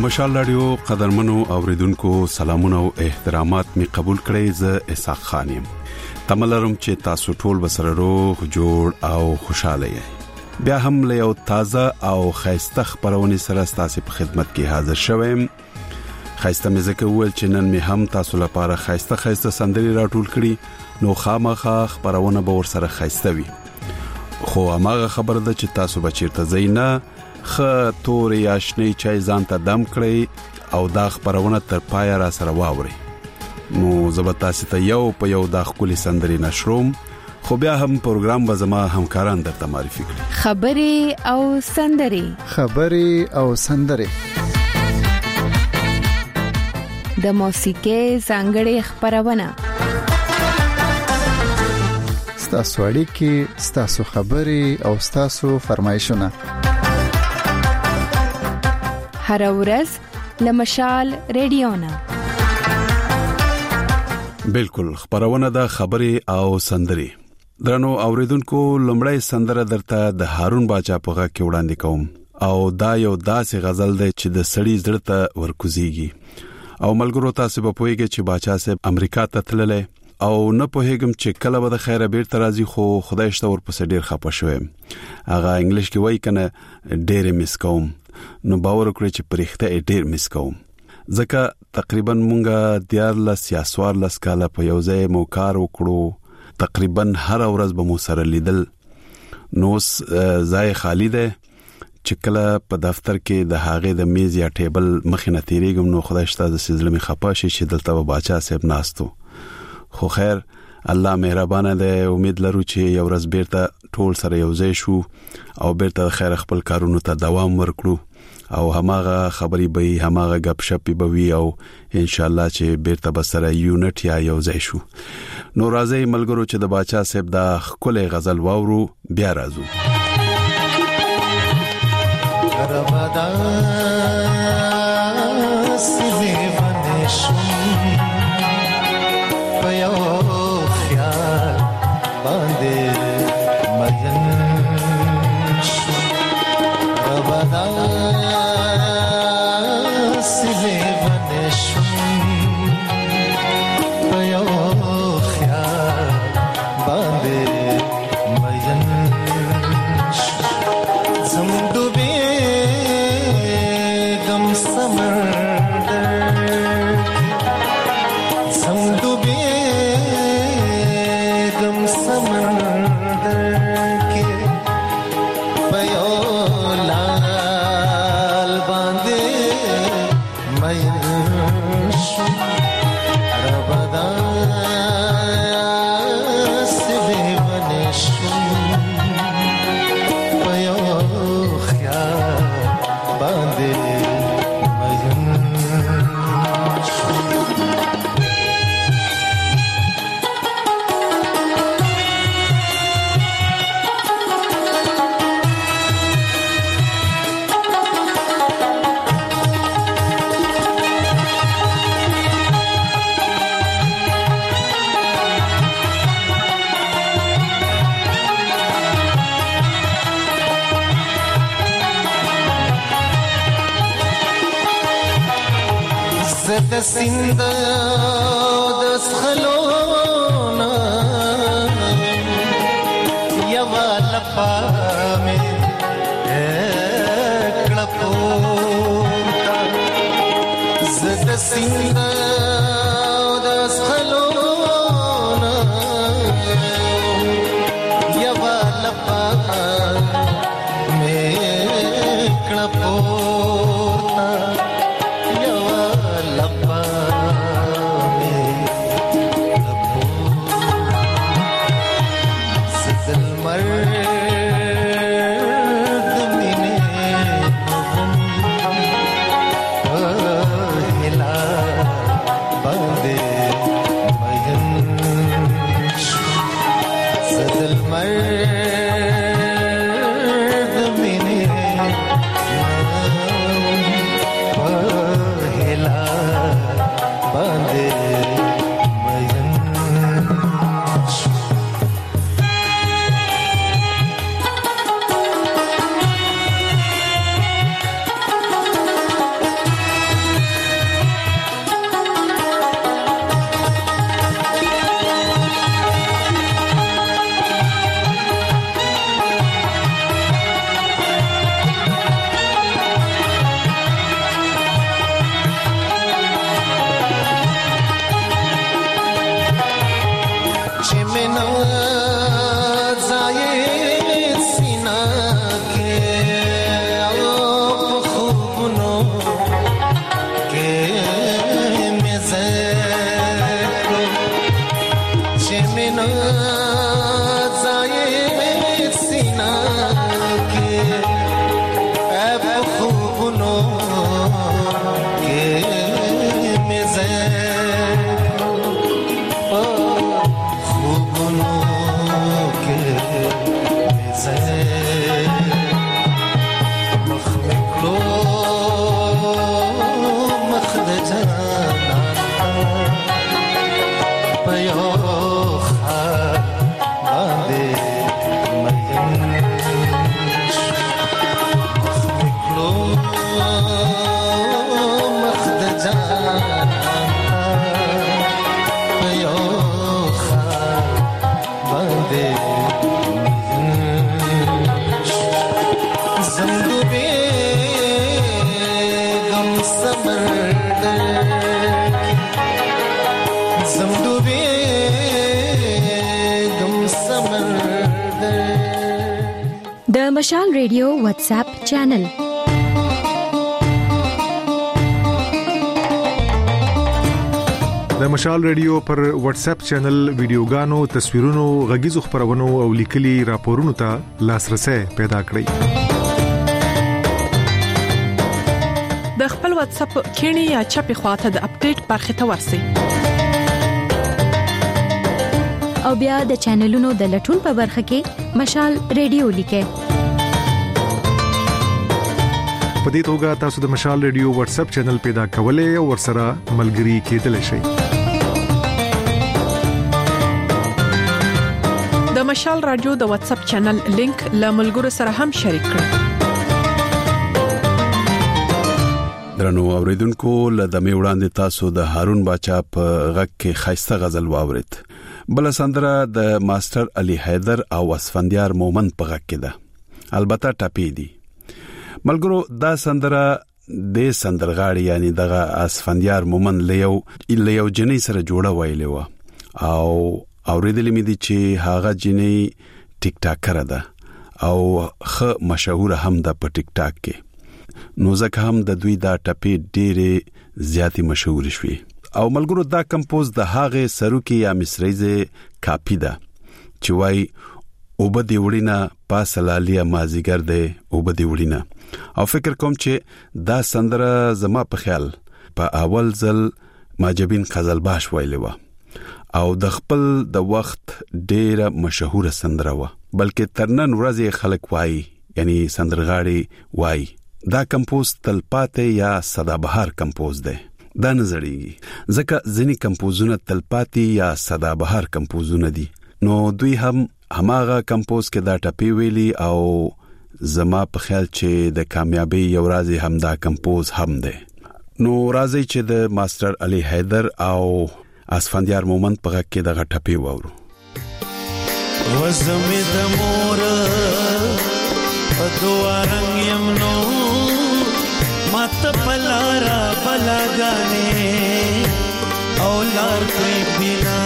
مشال رادیو قدرمنو اوریدونکو سلامونه او احترامات می قبول کړئ. زه اسحاق خان یم. تملرم چې تاسو ټول بسره روغ جوړ او خوشاله یې. بیا هم له یو تازه او خیسته خبرونه سره تاسو په خدمت کې حاضر شوم. خیسته مې زکه ول چې نن می هم تاسو لپاره خیسته سندري راټول کړي، نو خامخا خبرونه به ور سره خیسته وي. خو هغه خبر ده چې تاسو بچیرته زینا خ تورې آشنی چای ځان ته دم کړی او دا خبرونه تر پای را سره واوري. نو زبتا ست یو په یو د خولي سندري نشروم، خو بیا هم پروګرام به زما همکاران درته معرفي کړي. خبري او سندري د موسیقي څنګه خبرونه ستاسو اړیکې، ستاسو خبري او ستاسو فرمایشونه هر ورځ لمشال ریډیونا. بالکل خبرونه د خبري او سندري. درنو اوریدونکو، لمړی سندره درته د هارون باچا په غږ کې وړاندې کوم او دا یو داسې غزل دی چې د سړی زړه ته ورکوزيږي. او ملګرو تاسو په پوهیږئ چې باچا صاحب امریکا ته تللی او نه پوهیږم چې کله به د خیره بیرته راځي، خو خدای شته ورپسې ډیر خپه شوم. هغه انګلیش کې وایي کنه ډیر مس کوم، نو باور وکړئ چې پرېخته ډیر مس کوم. ځکه تقریبا مونږه دیارلس یا سوارلس کاله په یو ځای مو کار وکړو، تقریبا هر ورځ به مو سره لیدل. نو ځای خالی ده چې کله په دفتر کې د هاغه د میز یا ټیبل مخینه تیریږم، نو خدای شته د سزلمي خپه شي چې دلته به باچا صاحب ناستو. خو خیر الله مهربانه ده. امید لرو چې یو ورځ بیرته ټول سره یو ځای شو او بیرته خیر خپل کارونو ته دوام ورکړو او هماغه خبري به هماغه غپ شپ به وي او ان شاء الله چې بیرته بسره یونټ یا یو ځای شو. نو راځي ملګرو چې د باچا صاحب د خپل غزل واورو، بیا راځو. سند د سخلونا یوا لپا می کړپو زد سند د سخلونا یوا لپا می کړپو हिला मिना जाए सीना के खूबनो के मिज़े को मिना जाए सीना के खूबनो के मिज़े د مشال ریډیو واتس اپ چینل د مشال ریډیو پر واتس اپ چینل ویډیوګانو، تصویرونو، غږیزو خبرونو او لیکلي راپورونو ته لاسرسي پیدا کړئ. د خپل واتس اپ کینی یا چپی خواته د اپډیټ برخه ته ورسئ. او بیا د چینلونو د لټون په برخه کې مشال ریډیو لیکئ. په دې توګه تاسو د مشال ریډیو واتس اپ چینل پیدا کولای او ورسره ملګري کېدلی شئ. د مشال رادیو د واتس اپ چینل لینک له ملګرو سره هم شریک کړئ. درنو اوریدونکو، لدمه وړاندې تاسو د هارون باچا په غږ کې خاصه غزل واورید. بل سندره د ماستر علي حیدر او اسفندیار مومن په غږ کې ده. البته ټاپی دي. ملګرو، دا سندره د سندرغاړي یعنی دغه اسفندیار مومن لیو جنې سره جوړه ویلې و او اوریدلې مې دي چې هغه جنې ټیک ټاکر ده او خه مشهور هم ده په ټیک ټاک کې. نو ځکه هم د دوی دا ټپې ډېرې زیاتې مشهور شوې. او ملګرو، دا کمپوز د هغه سروکي یا مصریزه کاپی ده چې وای او بدی وړینا پاسلالیا مازیګر ده او بدی وړینا. او فکر کوم چې دا سندره زما په خیال په اول ځل ماجبین قزلباش ویلې و او د خپل د وخت ډیره مشهور سندره و، بلکې ترنن ورځې خلک وای یعنی سندرغاړي وای دا کمپوز تلپاته یا سدابهار کمپوز ده. دا نظریږي ځکه ځینی کمپوزونه تلپاتی یا سدابهار کمپوزونه دي. نو دوی هم هماغه کمپوز کې دا ټپی ویلي او زما په خیال چې د کامیابی یو رازي هم دا کمپوز هم ده. نو راځي چې د ماستر علي حیدر او اسفندیار مومن په غږ کې دغه ټپی وورو. وزمه د مور په دوه رنگ یمنو مات پلارا بلاګانې او لار کوي بنا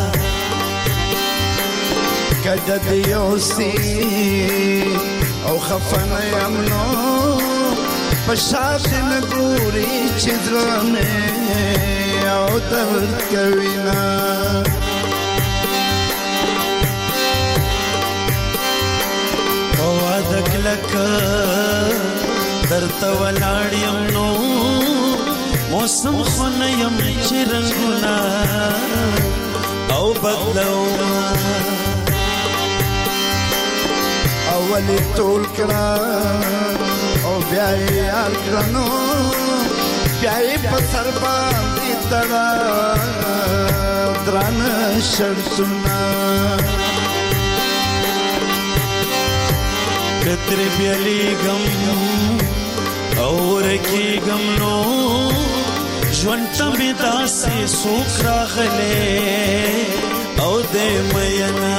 کده دیوسی او خفن یمنو پشاش نګوري چدرانه او درد کوینا او ادکلک درته ولاړم نو موسم خنیم چرنګنا او بدلو اولی ټول کړه او بیا یې الکرنو بیا یې په سر باندې تړه درانه شرطونه کتر بیالی غم اور کی غم نو ژوند می داسې سوک راغله او دې مینا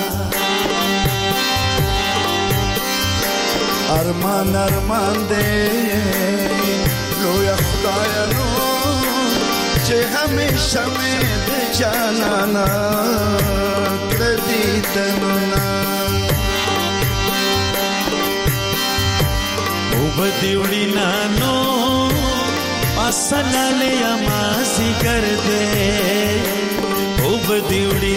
ارمان ارمان دې لویا خدای نو چې همیشه مې دې جانانا ته وطنونه او بدیوړي نانو اسلاله یما سیګر دې او بدیوړي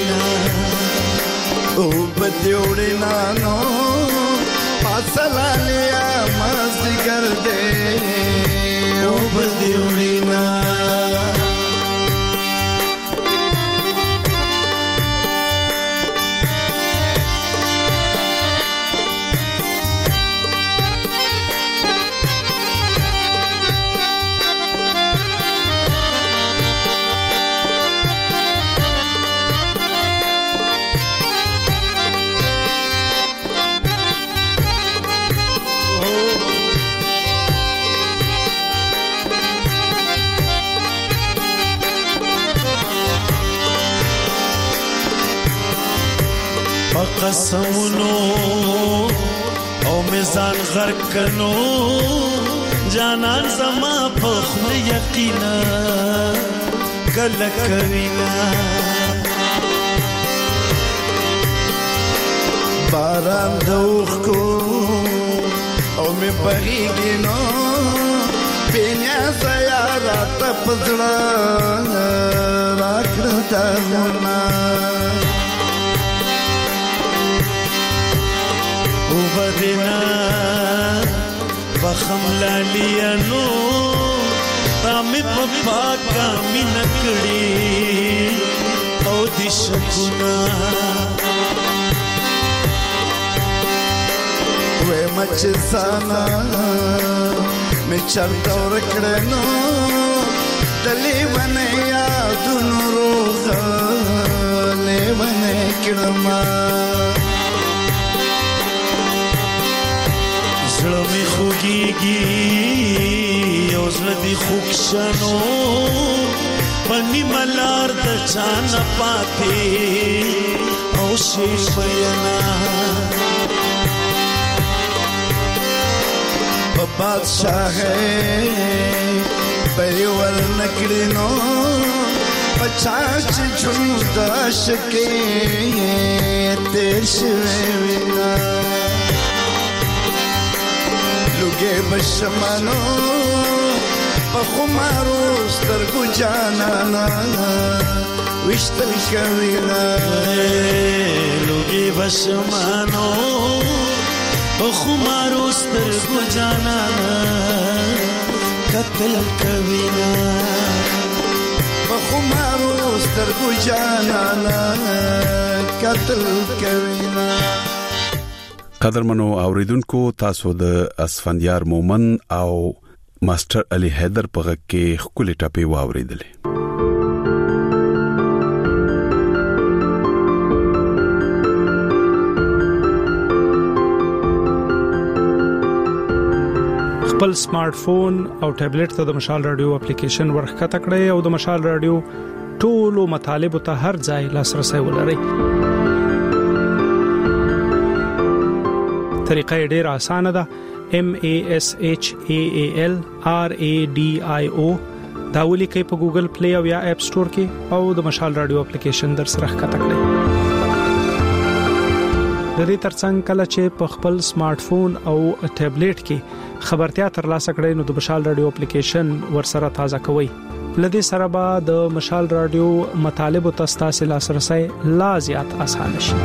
نانو اسلاله یما سیګر دې او بدیوړي قسمونو او میزان غرق کنو جانان زما په خپل یقینا کله کوینا باران دوخ کو او می بغیږي نو پینیا سیارا تپزړه راکړه ترنا وبدنا بخم لاليانو تام پپا کا مینکڑی او دي شکونا وې مچ سانا می چرته ورکړنو دلی ونه یادونو روغ لیونه کړما زړه می خوږیږي او زړه دی خوښنو پنی ملار د چان پاتې او شي بینا بادشاہ پریور نکړینو پچاچ ژوند عاشقې تیر شوی وینا لوګي بشمانو په خمارو سترګو جانانا وشتل کوینا لوګي بشمانو په خمارو سترګو جانانا قتل کوینا په خمارو سترګو جانانا قتل کوینا. قدرمنو اوریدونکو تاسو د اسفندیار مومن او ماستر علي حیدر په غږ کې خولي ټاپي واوریدلې. خپل سمارټ فون او ټابلیټ ته د مشال رادیو اپلیکیشن ورخکته کړئ او د مشال رادیو ټولو مطالب ته هر ځای لاسرسي ولرئ. طریقه ډیره اسانه ده. MASHAALRADIO دا ولیکئ په ګوګل پلی او یا اپ سٹور کې او د مشال رادیو اپلیکیشن در سره ښکته کړئ. د دې ترڅنګ کله چې په خپل سمارټ فون او ټابلیټ کې خبرتیا ترلاسه کړئ نو د مشال رادیو اپلیکیشن ورسره تازه کوئ. لدې سره به د مشال رادیو مطالب او تاسو لاسرسي لا زیات اسانه شي.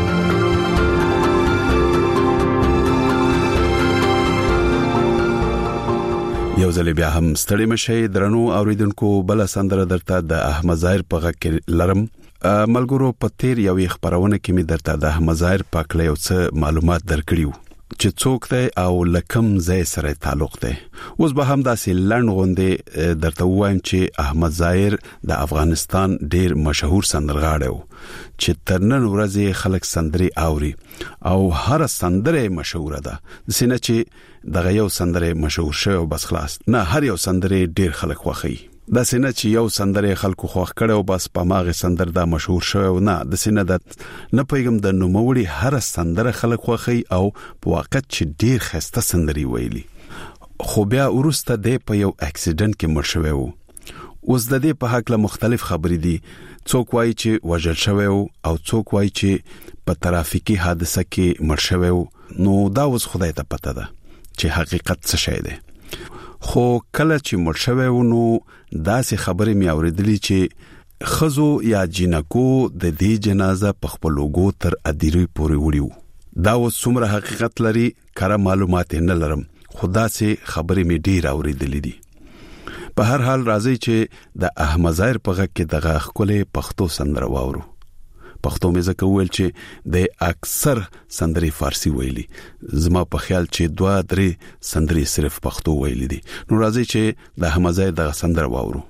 یو ځل بیا هم ستړي مشي درنو اوریدونکو بل سندره درته د احمد ظاهر په غږ کې لرم. ملګرو په تیر یو خبرونه کې می درته د احمد ظاهر په کله یو څه معلومات درکړیو چې څوک دی او لکم ځای سره تعلق دی. اوس به هم داسې لړن غوندې درته وایم چې احمد ظاهر د افغانستان ډیر مشهور سندرغاړی و چې تر نن ورځې خلک سندري اوري او هر سندره مشهور ده. سینه چې دغه یو سندره مشهور شوی بس خلاص نه، هر یو سندره ډیر خلک خوښي. د سینه چې یو سندره خلکو خوښ کړي او بس په ماغه سندر دا مشهور شوی نه، د سینه د نه پیغام د نوموړي هر سندره خلک خوښي او په واقع چې ډیر خسته سندري ویلي. خو بیا ورسته د په یو اکسیډنټ کې مړ شوی و. اوس د دې په حق له مختلف خبرې دي. څوک وایي چې وژل شوی او څوک وایي چې په ترافیکي حادثه کې مړ شوی نو دا اوس خدای ته پته ده چې حقیقت څه شی دی. خو کله چې مړ شوی نو داسې خبرې مې اورېدلې چې خزو یا جنکو د دې جنازه په خپل لوګو تر اديري پورې وړیو. دا اوس څومره حقیقت لري کاره معلومات نه لرم، خدا سي خبرې مې ډیر اورېدلې دي. په هر حال راځي چې د احمد ظاهر په غږ کې دغه خپل پښتو سندره واورو. پښتو مې زکه ویل چې د اکثر سندري فارسی ویلي، زما په خیال چې 2-3 سندري صرف پښتو ویلي دي. نو راځي چې د احمد ظاهر دغه سندره واورو.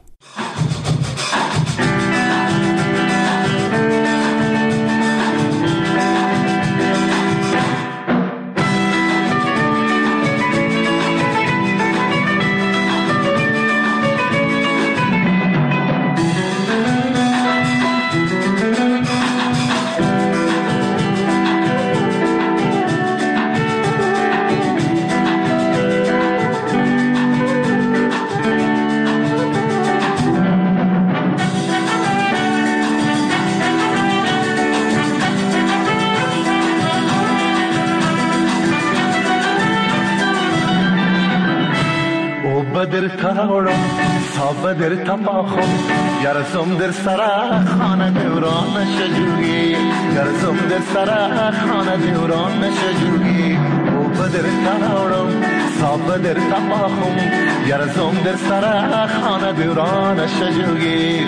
بدر تاورم صابدر تپاخم یارزم در سرا خانه دوران نشجویی یارزم در سرا خانه دوران نشجویی او بدر تاورم صابدر تپاخم یارزم در سرا خانه دوران نشجویی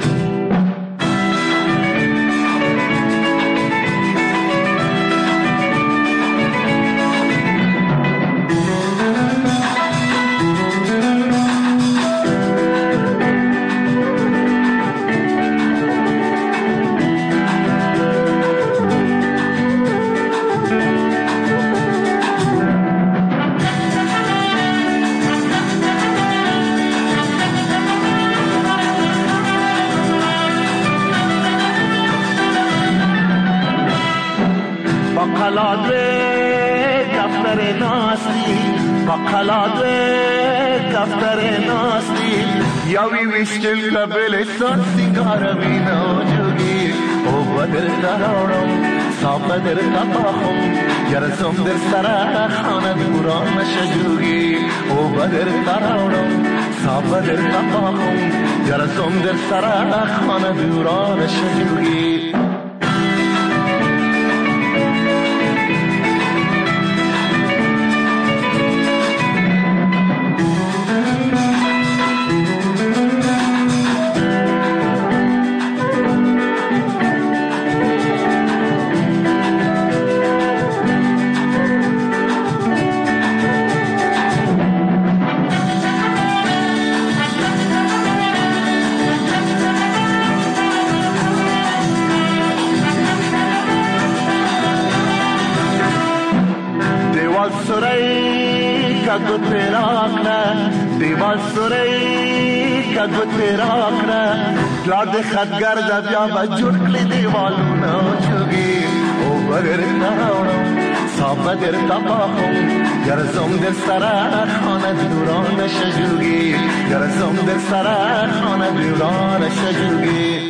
ویشتل قبلستان سیگارمی نوجوگی او بدر دارم صابدر تپاخم یارزم در سرا خانه دوران نشجوگی او بدر دارم صابدر تپاخم یارزم در سرا خانه دوران نشجوگی دیوال سوری که گوتی راکنه لاد خدگر دبیا بجور کلی دیوالونا چوگی او بدر تاورم صابدر تپاخم یارزم در سرا خانه دوران نشجوگی یارزم در سرا خانه دوران نشجوگی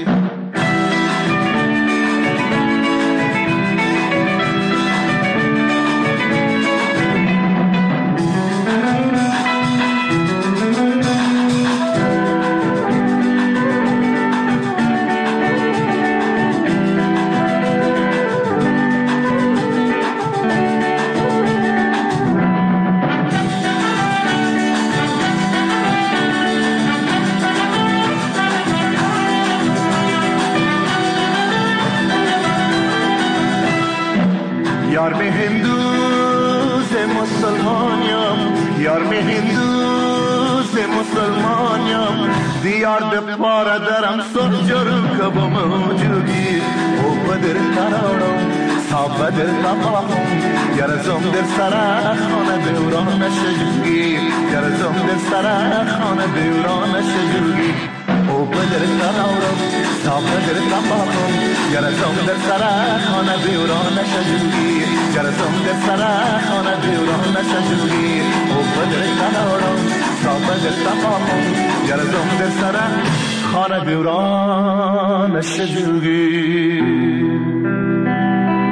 یار می هندوز مسلمانیم یار می هندوز مسلمانیم دیار دپاره درم سرجرم کبم موجودی او بدر ترارم صابدر تپاخم یارزم در سرا خانه دوران نشجوگی یارزم در سرا خانه دوران نشجوگی او بدر ترارم صابدر تپاخم یارزم در سرا خانه دوران نشجوگی یارزم در سرا خانه دوران نشجوگی او بدر ترارم صابدر تپاخم یارزم در سرا خانه دوران نشجوگی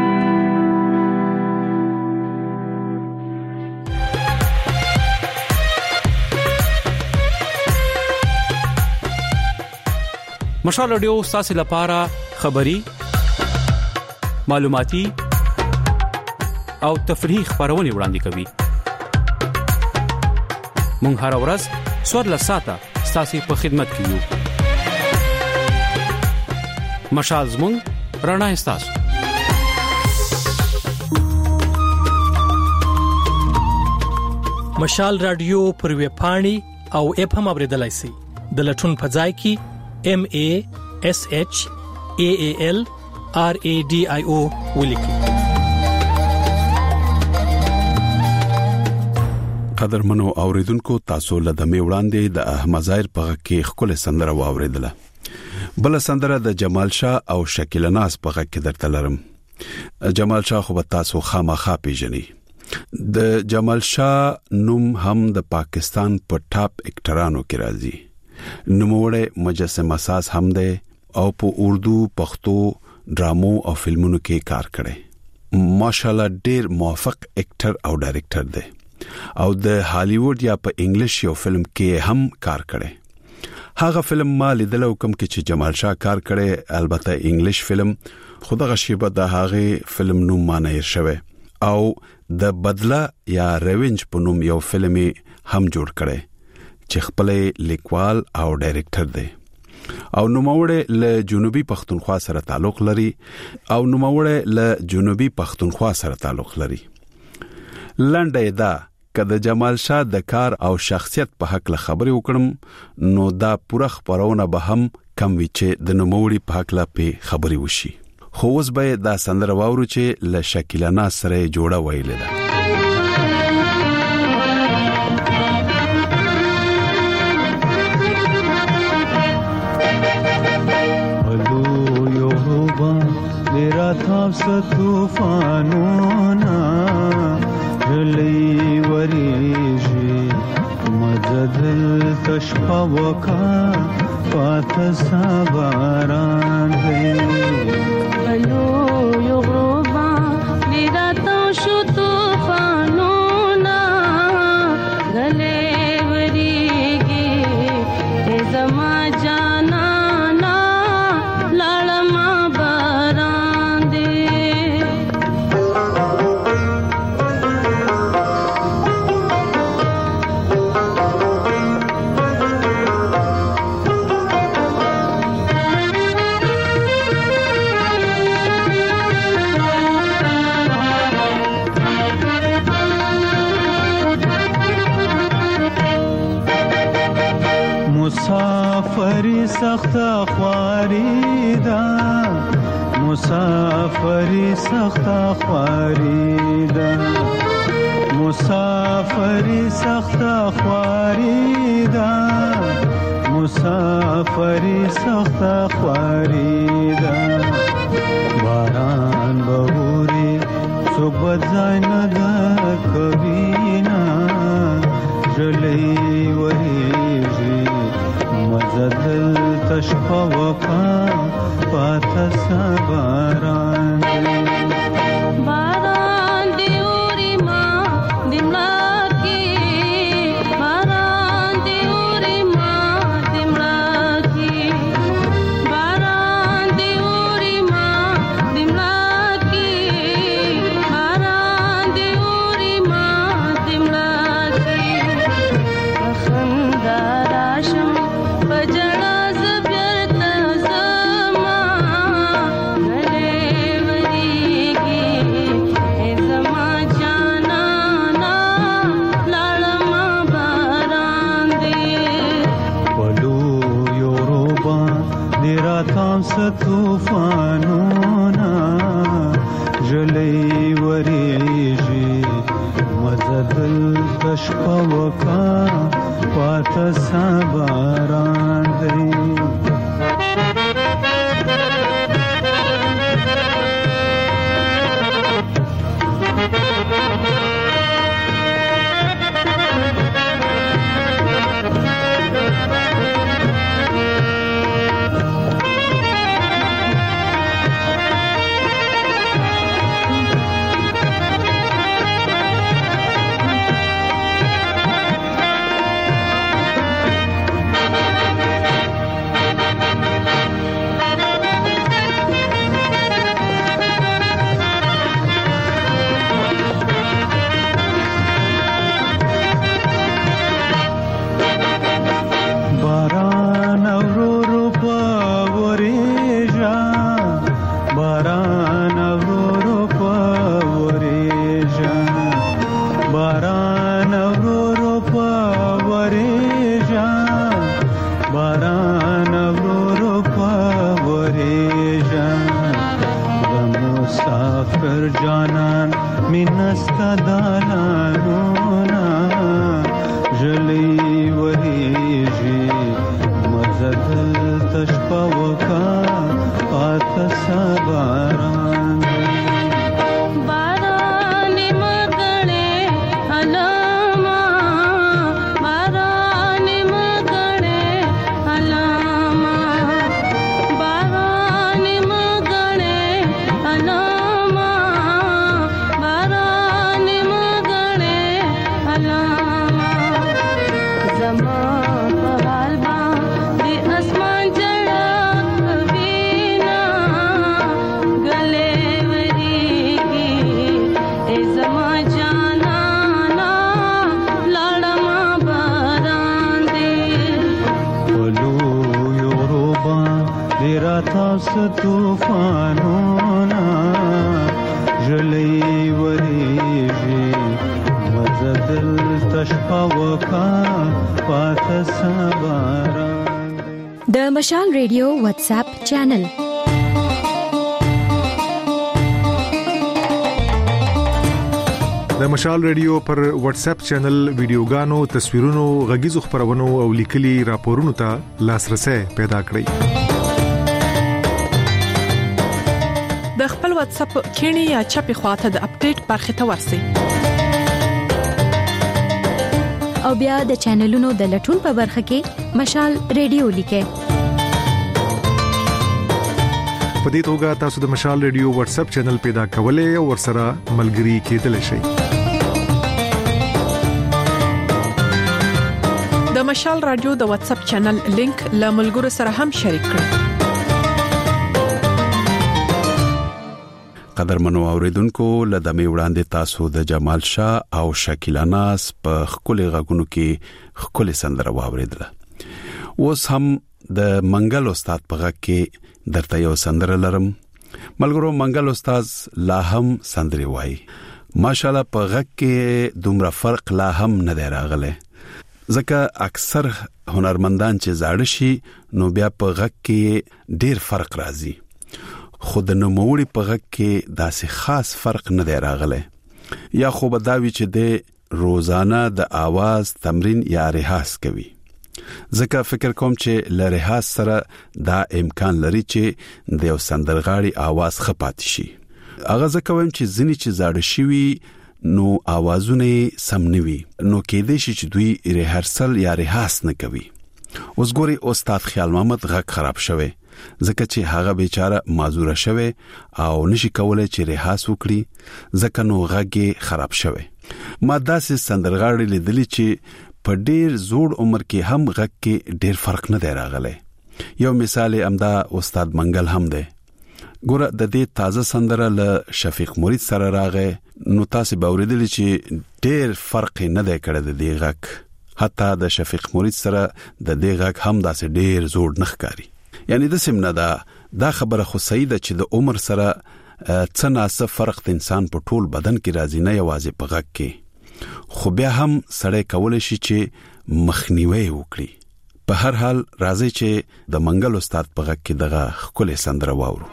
مشال رادیو تاسو لپاره خبري معلوماتي او تفریحي خبرونه وړاندې کوي. مونږ هر ورځ سوار لساته تاسو په خدمت کې یو. مشال زموږ رڼا استاسو. مشال رادیو پر ویب پاڼې او اپ هم اوریدلای شئ. د لټون په ځای کې MASHAALRADIO ولیکئ. قدرمنو اوریدونکو تاسو له دمه وړاندې د احمد ظاهر په کې خپل سندره واوریدله. بل سندره د جمال شاه او شکیل ناز په کې درته لرم. جمال شاه خو تاسو خامخا پیژنئ. د جمال شاه نوم هم د پاکستان په ټاپ اکټرانو کې راځي. نوموړی مجسمه ساز هم دی او په اردو، پښتو ډرامو او فلمونو کې کار کړی. ماشاءالله ډیر موفق اکټر او ډایرکټر دی او د هالیوډ یا په انګلیش یو فلم کې هم کار کړی. هغه فلم ما لیدلو کوم کې چې جمال شاه کار کړی، البته انګلیش فلم، خدای غشیبه د هغه فلم نوم معنی شوی او د بدله یا ریونج په نوم یو فلم هم جوړ کړی چې خپل لیکوال او ډایرکټر دی او نوموړی له جنوبي پښتونخوا سره تعلق لري. لنډه دا کله جمال شاه د کار او شخصیت په حق له خبرې وکړم نو دا پوره خبرونه به هم کم وي چې د نوموړي په حق لا په خبرې وشي. خو اوس به دا سندره واورو چې له شکیل ناز سره جوړه ویلې ده. मेरा था तूफानोना रली वरीजी मजदल तशफवका पाथ साबारान है हेलो योगरोबा मेरा तो शु तूफानोना गले वरीगी ए जमा जाना मुसाफरी सख्त ख्वारीदा मुसाफरी सख्त ख्वारीदा मुसाफरी सख्त ख्वारीदा मुसाफरी सख्त ख्वारीदा बारान बहुरी सुबह जान द कबीना जलई वही मजदल तशफवका पाथ साबारान बारान देउरी माँ दिमला की बारान देउरी माँ दिमला की बारान देउरी مسافر جانان مینستا دالانونا جلی وریجی مزدل تشپا وکا پاتا سباران بارانی مگنے علاما بارانی مگنے علاما بارانی مگنے علاما بارانی مگنے علاما زمان پہال با دی اسمان جڑا کبینا گلے وریگی اے زمان جانا نا لڑما باران دے پلو یوروبا دیرا تاس توفانونا جلی وریجی مزدل تشپا وکا پات سباران د مشال ریډیو واتس اپ چینل د مشال ریډیو پر واتس اپ چینل ویډیوګانو تصویرونو غږیزو خبرونو او لیکلي راپورونو ته لاسرسي پیدا کړئ د خپل واتس اپ کینی یا چپی خواته د اپډیټ برخه ته ورسی او بیا د چینلونو د لټون په برخه کې مشال ریډیو لیکه په دې توګه تاسو د مشال ریډیو واتس اپ چینل پیدا کولای او ورسره ملګري کېدلی شئ د مشال رادیو د واتس اپ چینل لینک له ملګرو سره هم شریک کړئ قدرمنو اوریدونکو لدمه وړاندې تاسو د جمال شاه او شکیلا ناز په خولي غږونو کې خولي سندره واوریدله اوس هم د منګل استاد په غږ کې درته یو سندره لرم ملګرو منګل استاد لا هم سندري وای ماشاالله په غږ کې دومره فرق لا هم نه دی راغله ځکه اکثر هنرمندان چې زاړه شي نو بیا په غږ کې ډیر فرق راځي خود نو موړي په غږ کې داسې خاص فرق نه دی راغلی یا خو بداوی چې د روزانه د आवाज تمرین یا ریاض کوي ځکه فکر کوم چې ل ریاض سره دا امکان لري چې د یو سندرغاړي आवाज خپات شي هغه ځکه ویم چې ځنی چې زاړه شوی نو आवाजونه سم نوي نو کېدې شي چې دوی ریهرسل یا ریاض نه کوي اوس ګوري استاد خیال محمد غږ خراب شوی ځکه چې هغه بیچاره معذور شوی او نشي کولای چې ریاض وکړي ځکه نو غږ خراب شوی ما داسې سندرغاړي لیدلی چې په ډیر زوړ عمر کې هم غږ کې ډیر فرق نه دی راغلی یو مثال امدا استاد منګل هم دی ګوره د دې تازه سندره له شفیق مرید سره راغی نو تاسو به اوریدلی چې ډیر فرق نه دی کړی د دې غږ حتی د شفیق مرید سره د دې غږ هم داسې ډیر زوړ نه ښکاري یعنی د سیمنه دا خبره خو صحیح ده چې د عمر سره څه ناسه فرق د انسان په ټول بدن کې راځي نه یوازې په غږ کې خو بیا هم سړی کولای شي چې مخنیوي وکړي په هر حال راځي چې د منګل استاد په غږ کې دغه خولي سندره واورو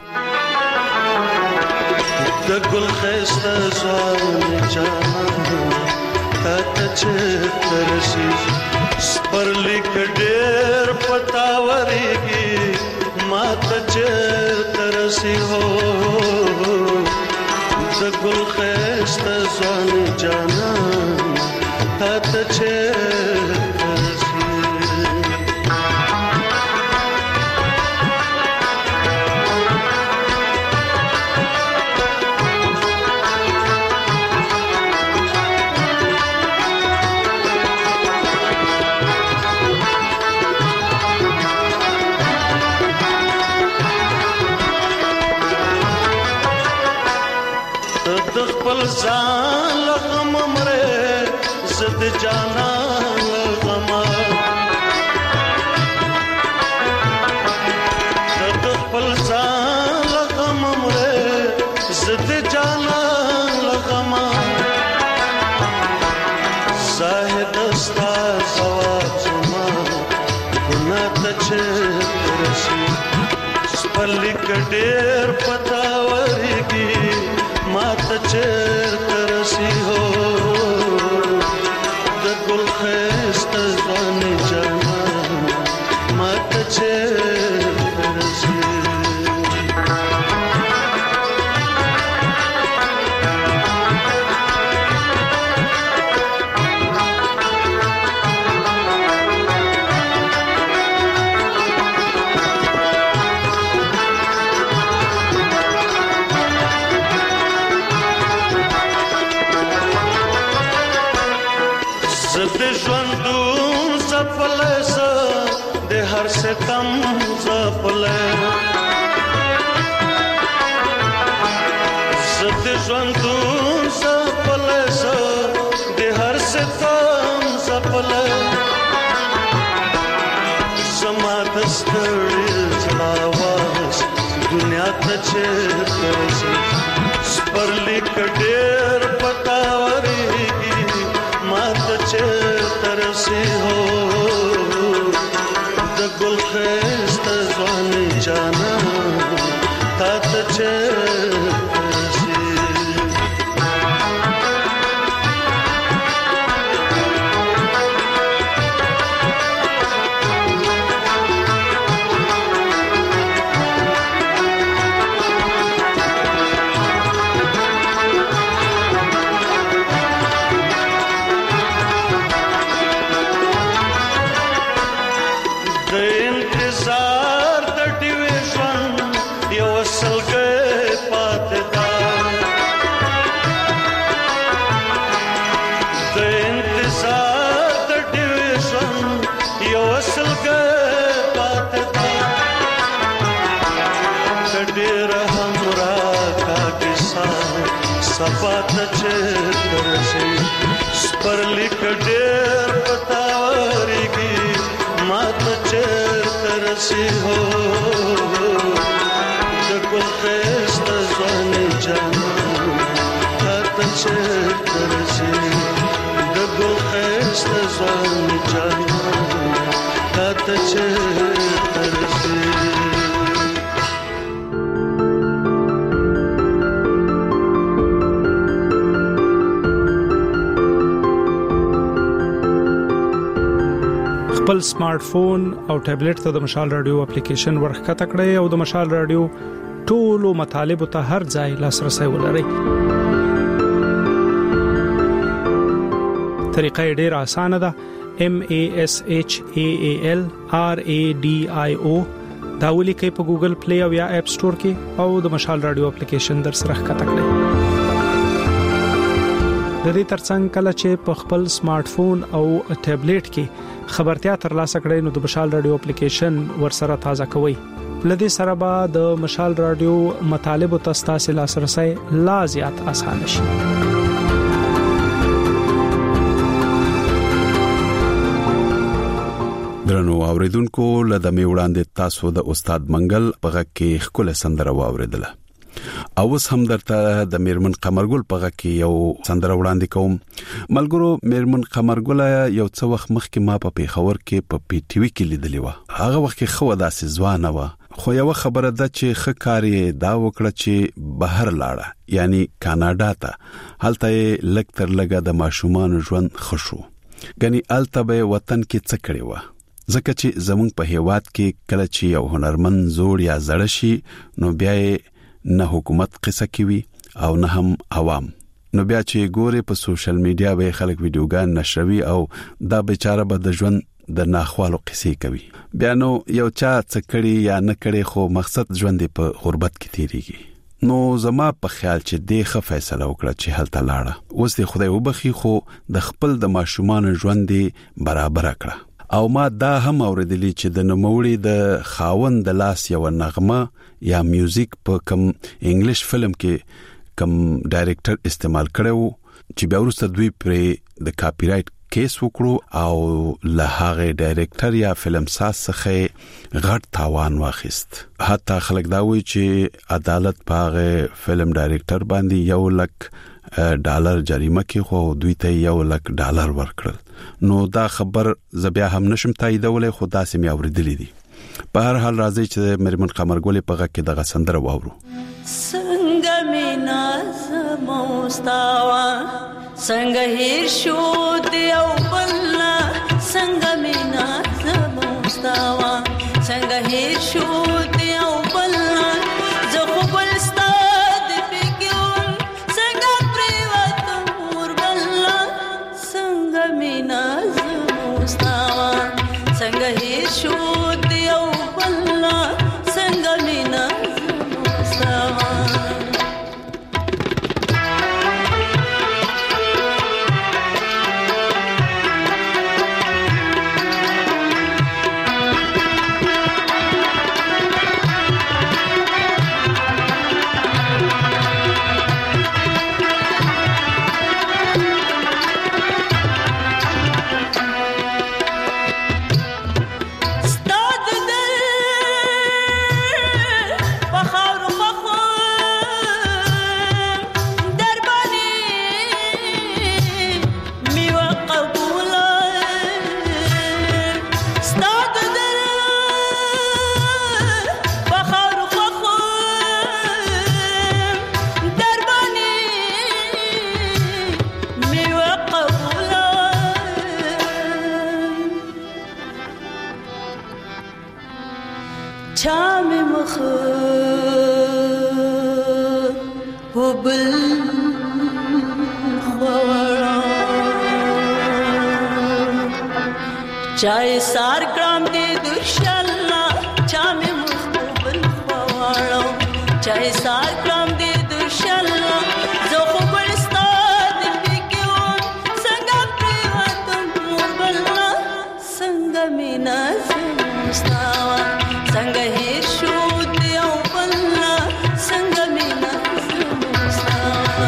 د ګل خسته ځوان جانان ته چې ترسي سپرلیک ډېر پتاوريږي ما ته چې ترسي هو د ګل خسته ځوان جانان ته چې ځان لغم مره زد جانا لغم د خپل ځان لغم مره زد جانا لغم زاهد استا زواجما ګنا ته چرشي سپلک ډېر پتاوريږي ته چیرته رسی هو د ګل خسته ځواني جانا ما ته چیرته رسی ستم زپله زد ژوندو زپله د هر ستم زپله زما د ستړي زړه आवाज دنیا ته چیرته رسي سپرلی کډیر پتاوريږي ما ته چیرته رسي هو ګل خسته ځواني جانا تا ته چیرته رسي سپات چیرته رسي سپرلی کډیر پتاوريږي ما ته چیرته رسي هو د ګل خسته ځواني جانا تا ته چیرته رسي د ګل خسته ځواني جانا تا ته چیرته رسي خپل سمارټ فون او ټابلیټ ته د مشال رادیو اپلیکیشن ورخکته کړئ او د مشال رادیو ټولو مطالب ته هر ځای لاسرسي ولرئ. طریقه ډیره اسانه ده. MASHALRADIO دا ولیکئ په ګوګل پلی او یا اپ سٹور کې او د مشال رادیو اپلیکیشن در سره ښکته کړئ. د دې ترڅنګ کله چې په خپل سمارټ فون او ټابلیټ کې خبرتیا ترلاسه کړئ نو د مشال رادیو اپلیکیشن ورسره تازه کوئ. لدې سره به د مشال رادیو مطالب او تاسو لاسرسي لا زیات آسان شي. درنو اوریدونکو لدمه وړاندې تاسو د استاد منګل په غږ کې خپل سندره واوریدله. اوس هم درته د میرمن قمرګل په غږ کې یو سندره وړاندې کوم. ملګرو میرمن قمرګل یو څو وخت مخکې ما په پیښور کې په پی ټی وی کې لیدلې و. هغه وخت کې خو داسې ځوانه و خو یو خبره ده چې خکاري دا وکړه چې بهر لاړه یعنی کاناډا ته. هلته لګ تر لګه د ماشومان ژوند خوشو غني التبه وطن کې څه کړی و. ځکه چې زمونږ په هیواد کې کله چې یو هنرمن زوړ یا زړه شي نو بیا نه حکومت قصه کوي او نه هم عوام. نو بیا چې ګوره په سوشل میډیا به خلک ویډیوګان نشروي او دا بیچاره به د ژوند د ناخوالو قصې کوي. بیا نو یو چا څه کړي یا نه کړي خو مقصد ژوند په غربت کې تیریږي. نو زما په خیال چې دغه فیصله وکړه چې هلته لاړه. اوس د خدای وبخي خو د خپل د ماشومان ژوند برابر کړه. او ما دا هم اوریدلی چې د نوموړي د خاوند د لاس یو نغمه یا میوزیک په کم انګلیش فلم کې کم ډایریکټر استعمال کړو چې بیا ورسته دوی پر د کاپی رائټ کیس وکړو او له هغه ډایریکټر یا فلم ساز څخه غټ تاوان واخیست. حتی خلک دا وایي چې عدالت په هغه فلم ډایریکټر باندې $1,00,000 جریمه کې خو دوی ته $1,00,000 ورکړل. نو دا خبر زبیا هم نشم تاییدولای خو داسې مې اوریدلې دي. په هر حال راځي چې مرمن قمرګل په غږ کې دغه سندره واورو. څنګه مینا زموستاوا څنګه هیر شو دی او بلنا څنګه مینا زموستاوا څنګه هیر شو دی او بلنا زه خو بل ستاد فکر څنګه پریوتم وربلنا څنګه مینا زموستاوا څنګه هیر شو دی او بلنا څنګه مینا زموستاوا چای سار ګرام دې درشلا چا مې مخبل خواړو چای سار ګرام دې درشلا زه خو بل ستاد فکر څنګه پریوتم وربلنا څنګه مینا زموستاوا څنګه هیر شو دی او بلنا څنګه مینا زموستاوا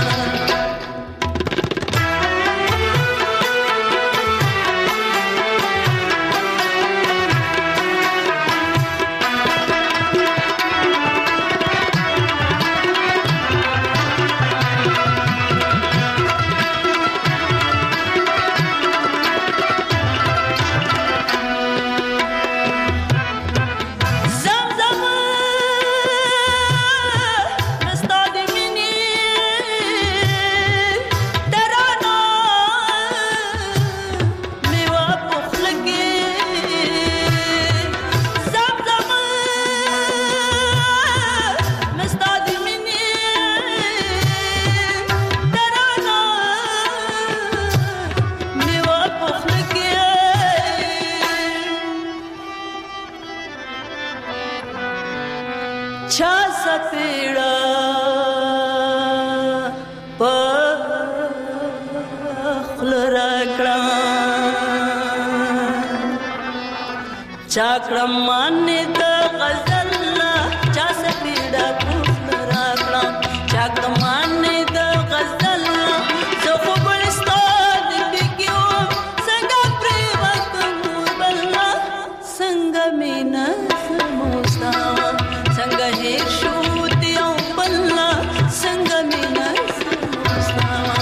چاکړه مانه د غزل چا سپیډه کوفل راکړه چاکړه مانه د غزل زه خو بل ستاد فکر څنګه پریوتم وربلنا څنګه مینا زموستاوا څنګه هیر شو دی او بلنا څنګه مینا زموستاوا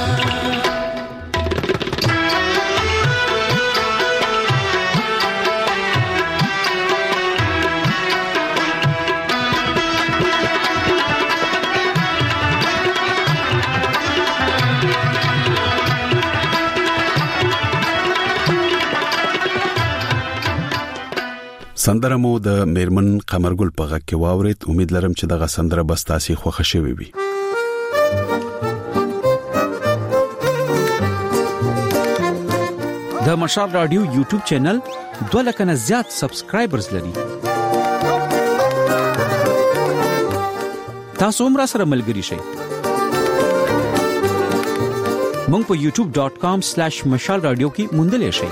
سندره مو د میرمن قمرګل په غږ کې واورید. امید لرم چې دغه سندره بس تاسو خوښ شوي وي. د مشال رادیو یوټیوب چینل 2 لک نه زیات سبسکرایبرز لري. تاسو هم را سره ملګري شئ. مونږ په youtube.com/mashalradio کې موندل شئ.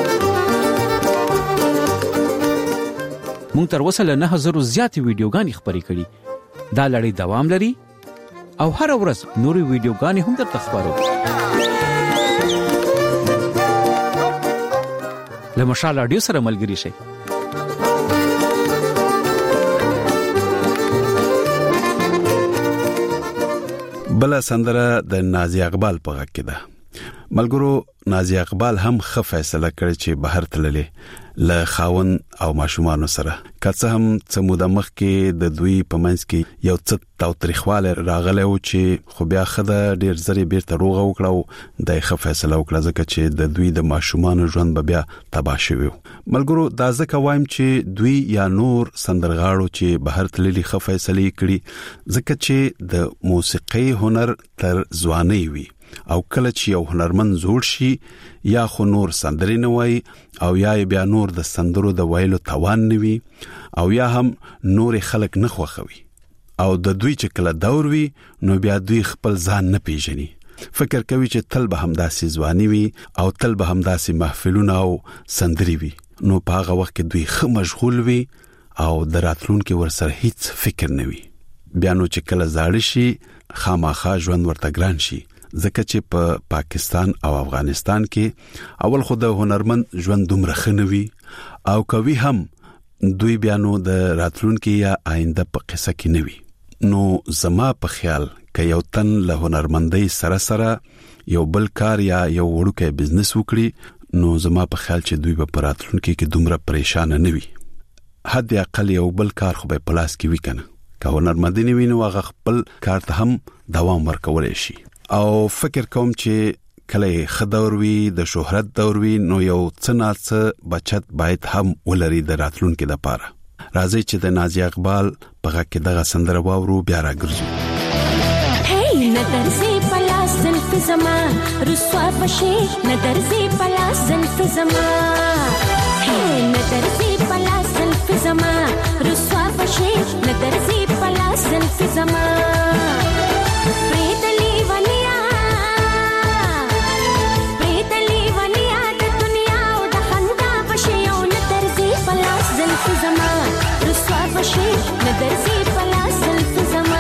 مونږ تر اوسه له 9000 زیات ویډیوګانې خبرې کړې. دا لړۍ دوام لري او هر ورځ نورې ویډیوګانې هم درته خبرو. له مشال رادیو سره ملګري شئ. بل سندره د نازي اقبال په غږ کې ده. ملګرو نازي اقبال هم ښه فیصله کړې چې بهر تللې له خاون او ماشومان سره کڅه هم څموده مخ کې د دوی په منځ کې یو څه تاوتریخواله راغله او چې خو بیا خده ډیر زری بیرته روغه وکړو د ښه فیصله وکړه ځکه چې د دوی د ماشومان ژوند بیا تباہ شوی ملګرو دا ځکه وایم چې دوی یا نور سندرغاړو چې بهر تللي ښه فیصله کړي ځکه چې د موسیقي هنر تر ځواني وي او کله چې یو هنرمند جوړ شي یا خو نور سندري نه وای او یا بیا نور د سندرو د ویلو توان نوي او یا هم نور خلک نه خوخوي او د دوی چې کله دور وي نو بیا دوی خپل ځان نه پیژني فکر کوي چې تل به همداسې ځواني وي او تل به همداسې محفلونه او سندري وي نو په هغه وخت کې دوی خه مشغول وي او د راتلونکو ورسره هیڅ فکر نه وي بیا نو چې کله زاړه شي خامخا ژوند ورته ګران شي ځکه چې په پاکستان او افغانستان کې اول خو د هنرمند ژوند دومره خنوي او کوي هم دوی بیا نو د راتلونکو یا آینده په قصه کې نوي نو زما په خیال ک یو تن له هنرمندۍ سره یو بل کار یا یو وړوکی بزنس وکړي نو زما په خیال چې دوی په راتلونکو کې دومره پریشان نه وي حد اقل یو بل کار خو به پلاس کې وکنه که هنرمند نه ویني هغه خپل کار ته هم دوام ورکول شي او فکر کوم چې کله خدور وی د شهرت دور وی نو یو څناڅ بچت باید هم ولري د راتلونکو لپاره راځي چې د نازي اقبال په غږ کې دغه سندره واورو بیا راګرځو هی ندرزي پلاس زلف زما رسوا بشي ندرزي پلاس زلف زما هی ندرزي پلاس زلف زما رسوا بشي ندرزي پلاس زلف زما ندرزي پلاس زلف زما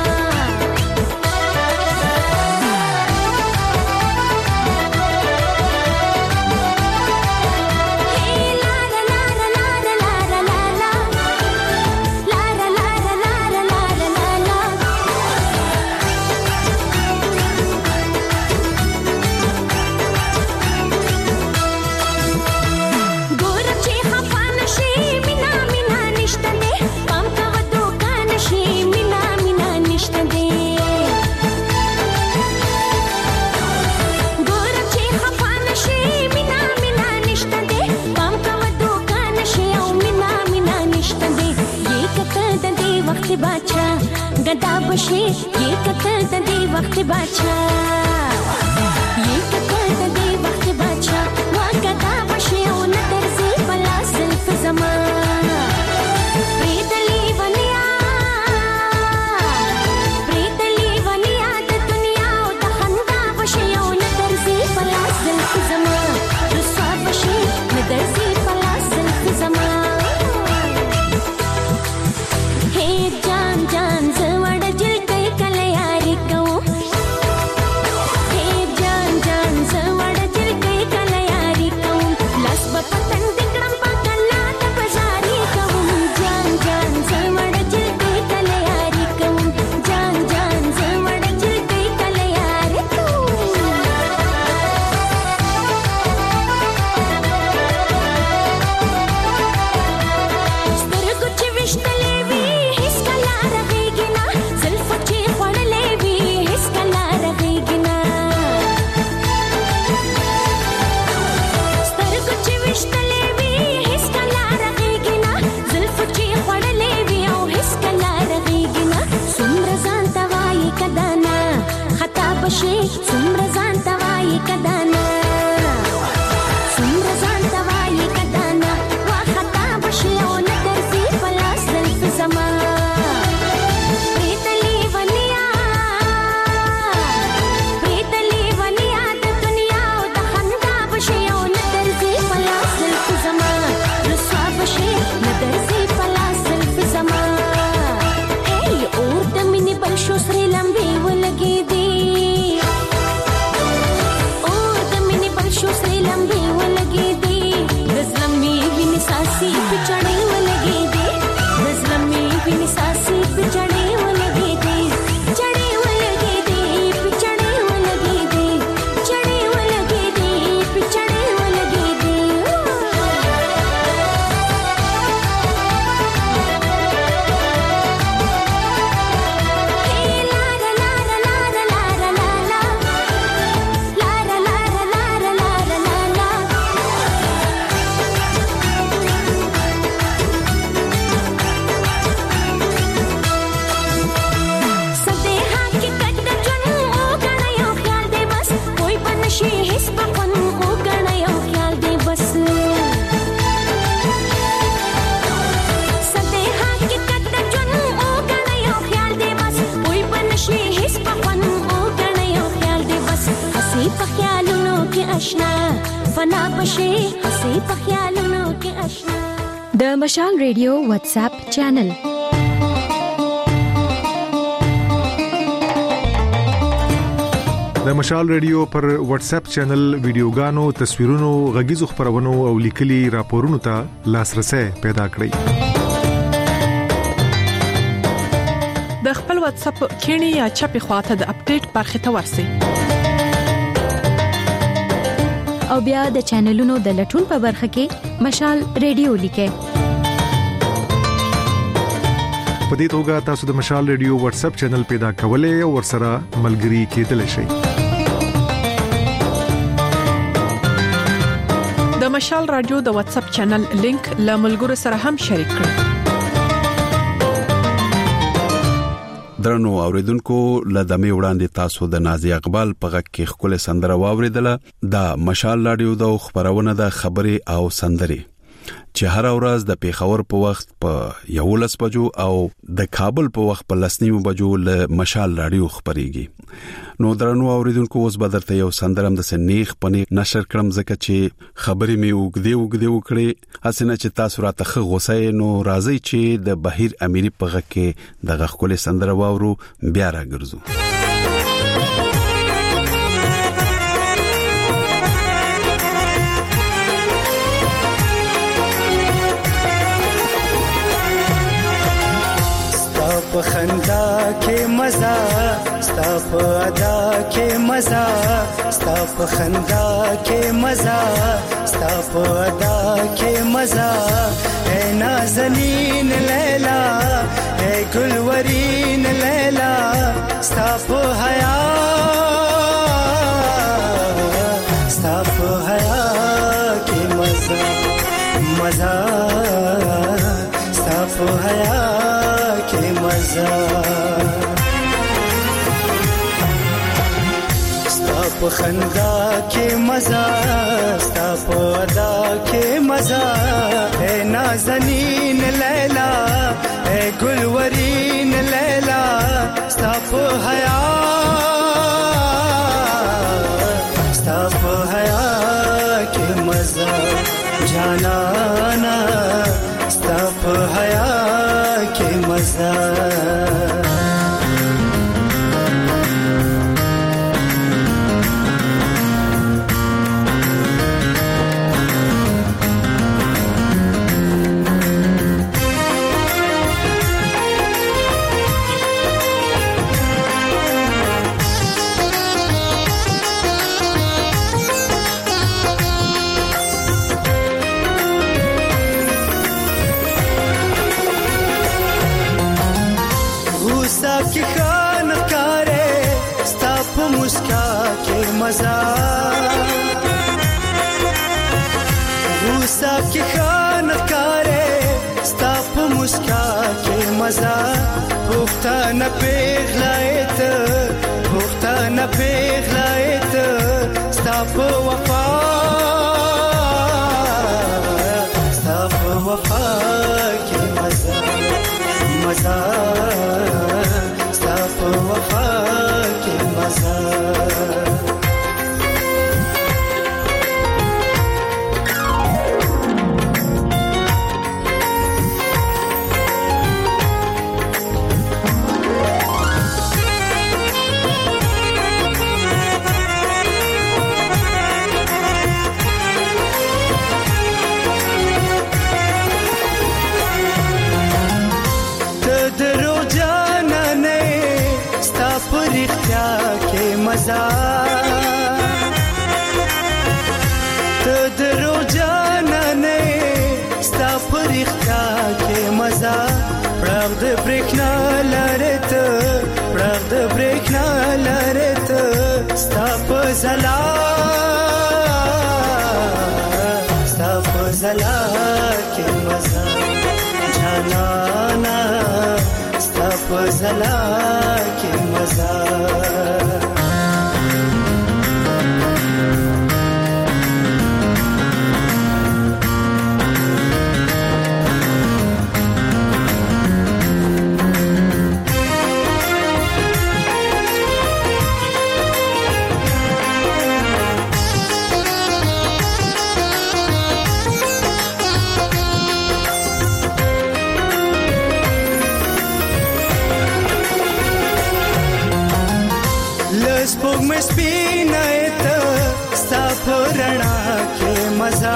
गदा बशे ये कतर दे वक्त बाचा ये कतर दे वक्त बाचा वा गदा बशे ओ नदरज़ी पलास ज़ल्फ़ ज़मा प्रीतली वलिया द दुनिया ओ तखंदा बशे ओ नदरज़ी पलास ज़ल्फ़ ज़मा रसवा बशे नदरज़ी पलास ज़ल्फ़ ज़मा हे जान जान آشنا فنا بشي حسي په خیالونو کې آشنا. د مشال ریډیو واتس اپ چینل د مشال ریډیو پر واتس اپ چینل ویډیوګانو تصویرونو غږیزو خبرونو او لیکلي راپورونو ته لاسرسي پیدا کړئ. د خپل واتس اپ کینی یا چپی خواته د اپډیټ برخه ته ورسئ او بیا د چینلونو د لټون په برخه کې مشال ریډیو لیکئ. په دې توګه تاسو د مشال ریډیو واتس اپ چینل پیدا کولای او ورسره ملګري کېدلی شئ. د مشال رادیو د واتس اپ چینل لینک له ملګرو سره هم شریک کړئ. درنو اوریدونکو لدمه وړاندې تاسو د نازي اقبال په غږ کې خپل سندره واوریدله. د مشال رادیو د خبرونه د خبري او سندري چې هر ورځ د پیښور په وخت په 11 بجو او د کابل په وخت په 10 بجو له مشال رادیو خبريږي. نو درنو اوریدونکو اوس به درته یو سندرم د سنیخ پنی نشر کړم ځکه چې خبرې می وګدې وکړي اسنه چې تاسو راته غوسه نو راځي چې د بهیر اميري په غږ کې د غخکل سندره واورو بیا راګرځو. په خندا کې مزه ستا په ادا کې مزه ستا په خندا کې مزه ستا په ادا کې مزه اے نازنین لیلا اے گلورین لیلا ستا په حیا کې مزه مزه ستا په حیا مزا ستا په خندا کې مزا ستا په ادا کې مزا اے نازنین لیلا اے گلورین لیلا ستا په حیا کې مزا جانانا ستا په حیا کې مزا की खान कारे स्ता په مسکا کې مزا غوسه کی خان کاره ستا په مسکا کې مزا پختانه پیغلایت ستا په وفا کې مزا ستا په وفا کې مزا مزا ته درو جانا نه ستا پرختا کې مزا پرغ د برېښنا لارته ستا په زلا کې مزا جانانا ستا په زلا کې مزا لسپوږ مې سپینه ته ستا په رڼا کې مزه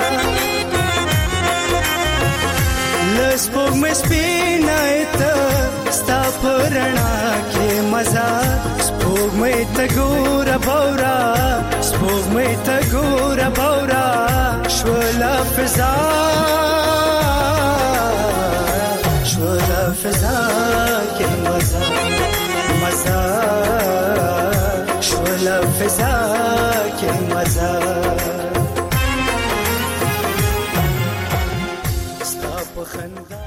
لسپوږ مې سپینه ته ستا په رڼا کې مزه سپوږ مې ته ګوره بورا سپوږ مې ته ګوره بورا شوله فضا شوله فضا کې مزه مزه شوله فضا کې مزه ستا په خندا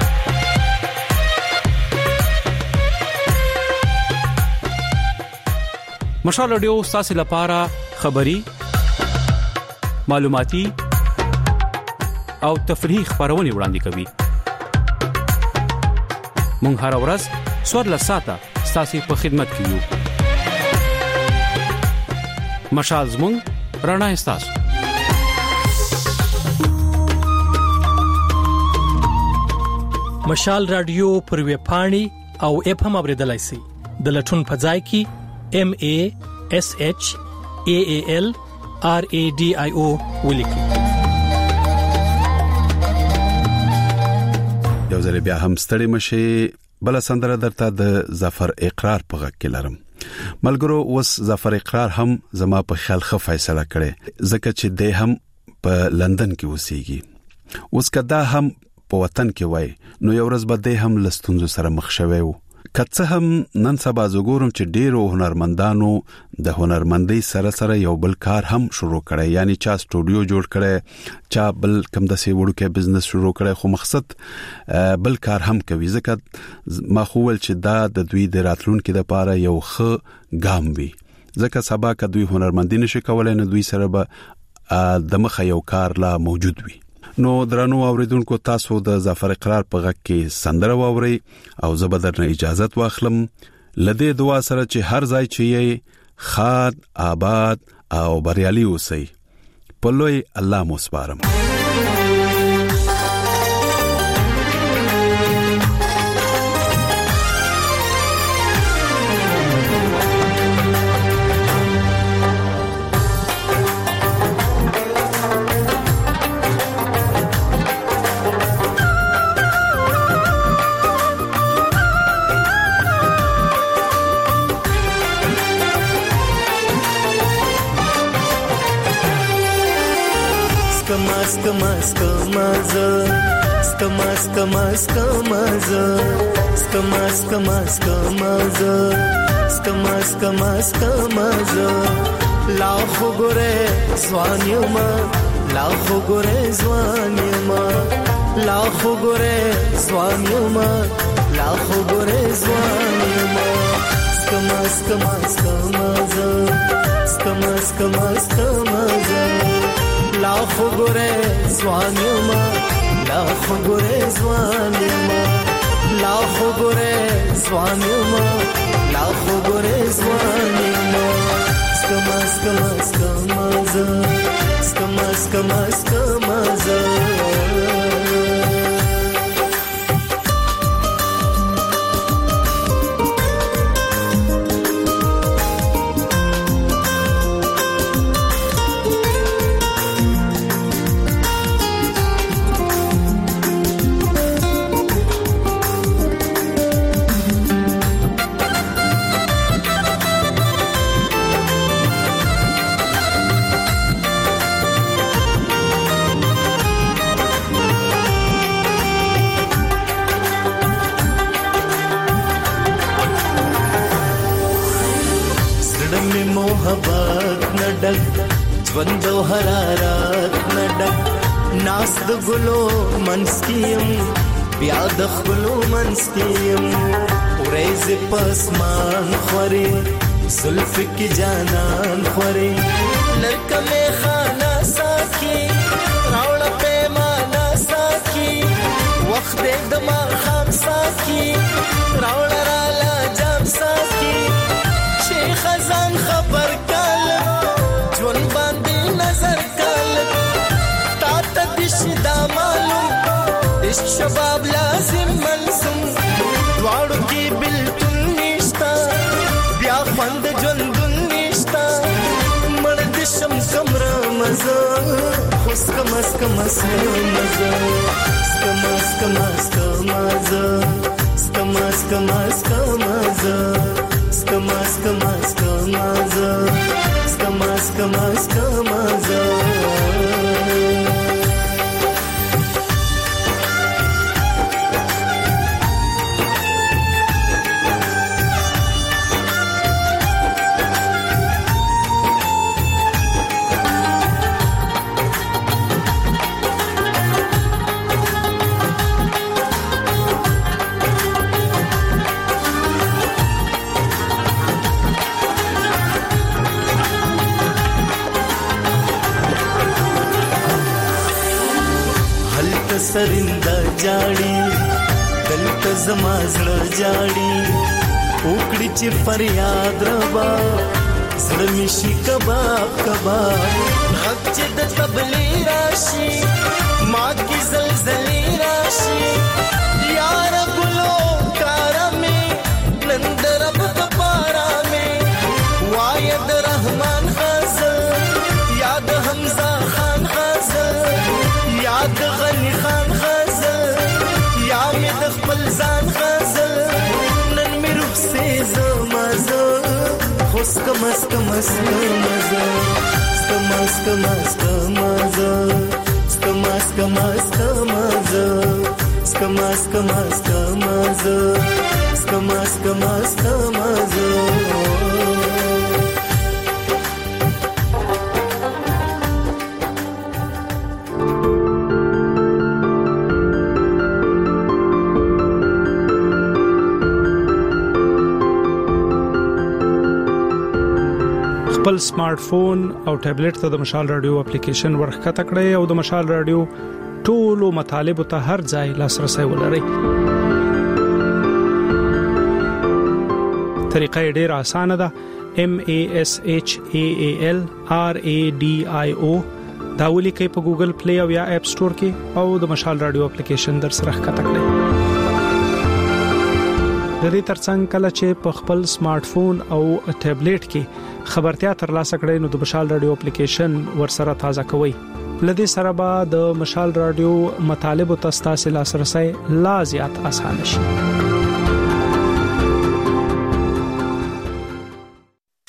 مشال رادیو تاسو لپاره خبري معلوماتي او تفریحي خبرونه وړاندې کوي مونږ هر ورځ سوړ لساته تاسو په خدمت کې یو مشال زمون رڼا تاسو مشال رادیو پر ویب پاڼې او اپ هم اوریدلای شئ د لټون په ځای کې MASHALRADIO ولیکئ یو ځل بیا هم ستړي مشي بل سندره درته د ظفر اقرار په غږ کې لرم ملګرو اوس ظفر اقرار هم زما په خیال ښه فیصله کړي ځکه چې د هم په لندن کې اوسېږي اوس کدا هم په وطن کې وای نو یو ورځ به د هم لستونزو سره مخ شوي وو کڅه هم نن سبا زګورم چې ډیرو هنرمندانو د هنرمندۍ سره یو بل کار هم شروع کړي یعنی چا سټوډیو جوړ کړي چا بل کم د سی وړو کې بزنس شروع کړي خو مقصد بل کار هم کوي ځکه ما خوول چې دا د دوی د راتلونکو لپاره یو ښه ګام وي ځکه سبا که دوی هنرمندي نشي کولای نو دوی سره به د مخه یو کار لا موجود وي نو درنو اوریدونکو تاسو د ظفر اقرار په غږ کې سندره واوري او زه به درنه اجازه واخلم لدې دعا سره چې هر ځای چې یې خاد آباد او بریالي اوسئ په لوی الله مو سپارم लाखो गोरे स्वानियमा लाखो गोरे स्वानियमा लाखो गोरे स्वानियमा लाखो गोरे स्वानियमा लाखो गोरे स्वानियमा लाखो गोरे स्वानियमा लाखो गोरे स्वानियमा लाखो गोरे स्वानियमा skamaza ژوندو حرارت نډک ناس د ګلو منسکیم بیا د خلو منسکیم ورېز پسمان خوري زلف کی جانان خوري لکه می خانه ساکي راول پیمانه ساکي وخت د ما خام ساکي راول را لا جام ساکي شیخ خزان خبر کال جون باندې نظر کال تا ته دشدا معلوم عشق شباب لازم منسوم واړو کې بلتون نشتا بیا خوند ژوندون نشتا مړ د شم کمره مزه خو سکما سکما مزه سکما سکما سکما مزه سکما سکما سکما مزه سکما سکما سکما مزه سکما سکما سکما مزه سرنده جاړي دلته زما زړه جاړي وکړي چې فریاد ربا زړه مې شي کباب کباب حق چې د تبلې راشي ما کې زلزلې راشي یار ګلو کارا مې نند رب پارا مې واید رحمان غزل یاد حمزه خان غزل یاد غنی خان غزل یا می د خپل ځان غزل نن می روح سي زمازه خوس کمس کمس مزه کمس کمس مزه کمس کمس مزه کمس کمس مزه کمس کمس مزه خپل سمارټ فون او ټابلیټ ته د مشال رادیو اپلیکیشن ورخکته کړئ او د مشال رادیو ټولو مطالب ته هر ځای لاسرسي ولرئ. طریقه ډیره اسانه ده. MASHAALRADIO دا ولیکئ په ګوګل پلی او یا اپ سٹور کې او د مشال رادیو اپلیکیشن در سره ښکته کړئ. د دې ترڅنګ کله چې په خپل سمارټ فون او ټابلیټ کې خبرتیا ترلاسه کړئ نو د مشال رادیو اپلیکیشن ورسره تازه کوئ. لدې سره به د مشال رادیو مطالب او تاسو لاسرسي لا زیات اسانه شي.